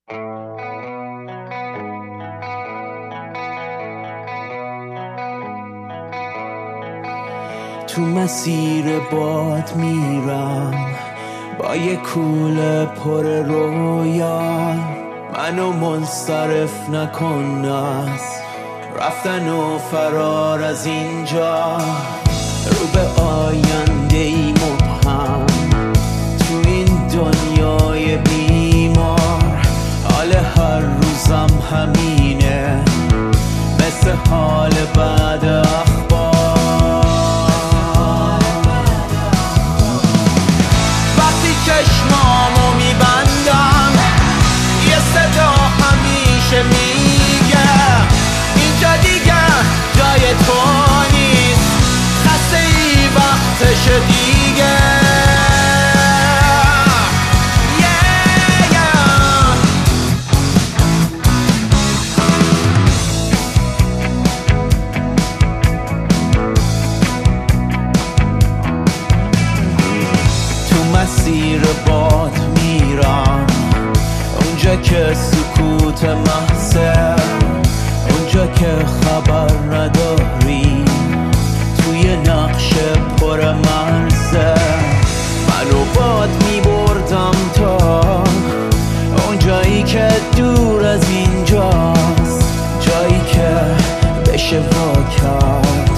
تو مسیر باد میرم با یه کوله پر رویا، منو منصرف نکن از رفتن و فرار از اینجا. رو به آینده ای مبهم تو این دنیای بیمار، حال هر روزم همینه مثل حال بعد اخبار. وقتی چشمامو میبندم یه صدا همیشه میگه اینجا دیگه جای تو نیست، خسته ای وقتش دیگه. مسیر باد میرم اونجا که سکوت محضه، اونجا که خبر نداری توی نقش پر مرزه. منو باد میبردم تا اونجایی که دور از اینجاست، جایی که بشه وا کرد